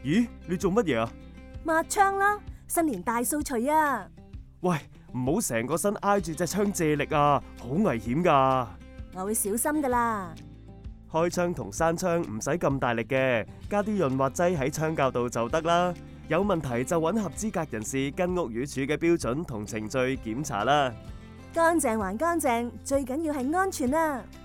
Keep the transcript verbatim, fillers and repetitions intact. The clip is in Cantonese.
咦，你做乜嘢啊？ 抹窗啦，新年大掃除啊！ 喂，唔好成個身挨住隻窗借力啊，好危險噶。 我會小心噶啦。 開窗同閂窗唔使咁大力嘅，加啲潤滑劑喺窗鉸度就得啦。有問題就揾合資格人士跟屋宇署嘅標準同程序檢查啦。 乾淨還乾淨，最緊要係安全啊！